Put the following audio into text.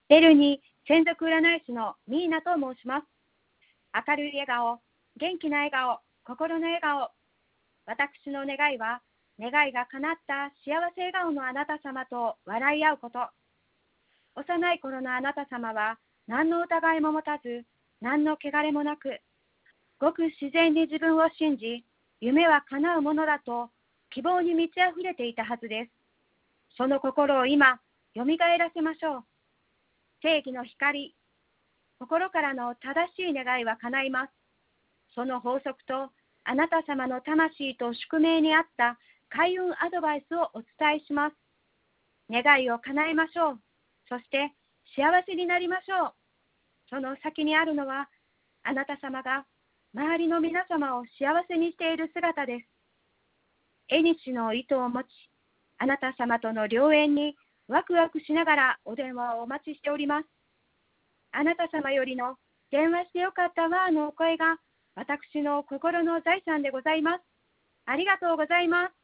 ベルニー専属占い師のミーナと申します。明るい笑顔、元気な笑顔、心の笑顔。私の願いは、願いが叶った幸せ笑顔のあなた様と笑い合うこと。幼い頃のあなた様は、何の疑いも持たず、何の汚れもなく、ごく自然に自分を信じ、夢は叶うものだと、希望に満ち溢れていたはずです。その心を今、よみがえらせましょう。正義の光、心からの正しい願いは叶います。その法則と、あなた様の魂と宿命に合った開運アドバイスをお伝えします。願いを叶えましょう。そして幸せになりましょう。その先にあるのは、あなた様が周りの皆様を幸せにしている姿です。縁の糸を持ち、あなた様との良縁にワクワクしながらお電話をお待ちしております。あなた様よりの電話してよかったわのお声が私の心の財産でございます。ありがとうございます。